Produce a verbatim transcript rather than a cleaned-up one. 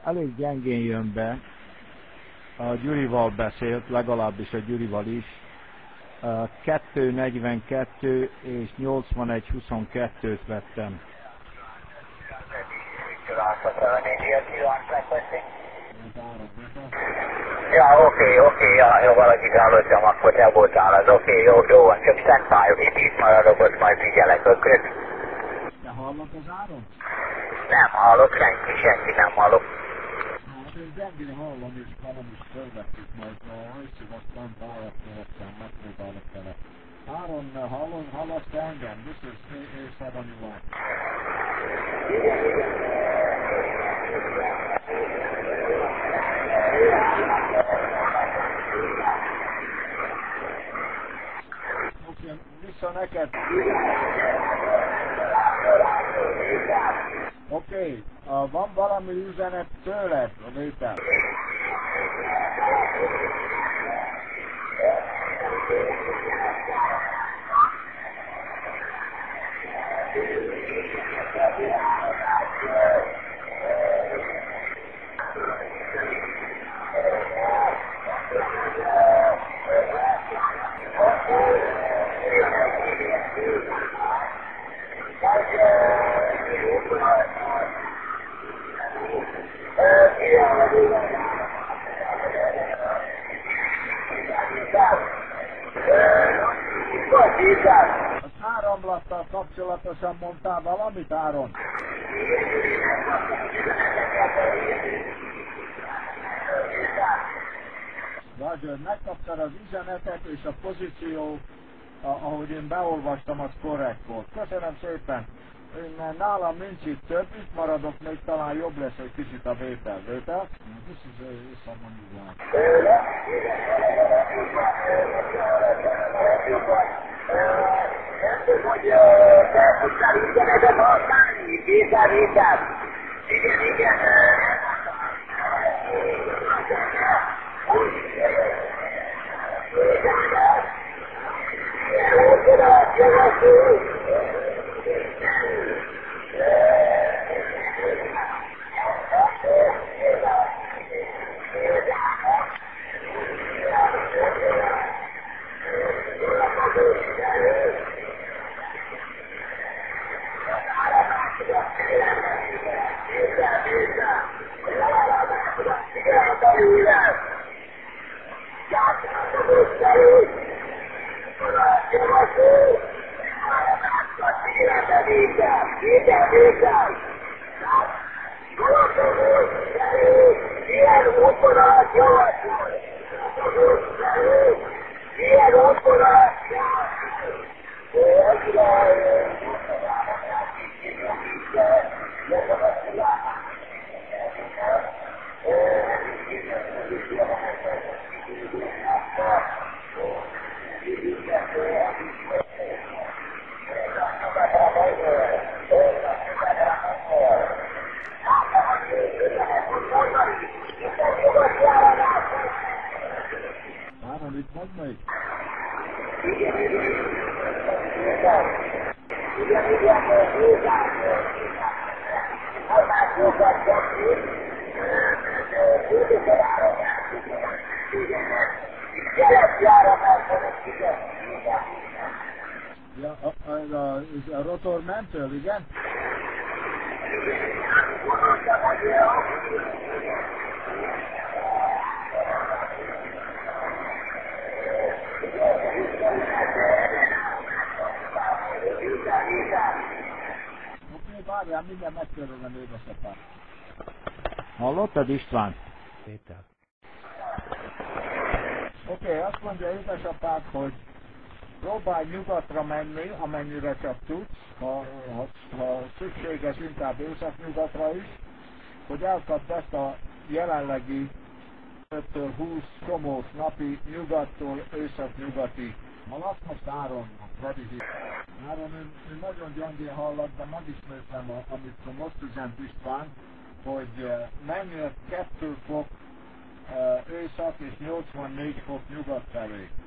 elég gyengén jön be. A Gyurival beszélt, legalábbis a Gyurival is. kettő negyvenkettő és nyolcvanegy huszonkettőt vettem. Ja, oké, okay, oké, okay, ja, jó, valaki hallottam, akkor te voltál, az oké, okay, jó, jó van, csak standby, itt itt maradok, ott majd figyelek, oké. Okay. Te hallod az áron? Nem hallok, senki, senki nem hallok. Hát én gyengén hallom, és velem is fölvettük majd, ha hajszig aztán választottam, megpróbálok vele. Áron, hallom, hallasz te engem? This is A seventy-one. Oké, vissza neked. Oké, okay. uh, van valami üzenet tőled, a vétel? Az áramlattal kapcsolatosan mondtál valamit, Áron? Roger, megkaptad az üzenetet, és a pozíció, ahogy én beolvastam, az korrekt volt. Köszönöm szépen. Én nálam nincs itt több, itt maradok, még talán jobb lesz egy kicsit a vétel. Vétel? This is a someone you want. Hogy te tudtál üzenetet használni? Vétel, vétel. Igen, igen. Áron, itt vagy még? Igen, igen. Igen, igen. Ja, a, a, a rotor mentől, igen? Oké, várjál, minden megtörölem édesapám. Hallottad, István? Péter. Oké, okay, azt mondja édesapád, hogy próbálj nyugatra menni, amennyire csak tudsz, ha, ha, ha szükséges, inkább északnyugatra is, hogy elkapd ezt a jelenlegi öttől húsz komós napi nyugattól északnyugati. Hallasz most Áronnak, Freddy? Áron, ő, ő nagyon gyengén hallak, de megismétlem, amit most üzent István, hogy menjél kettő fok észak és nyolcvannégy fok nyugat felé.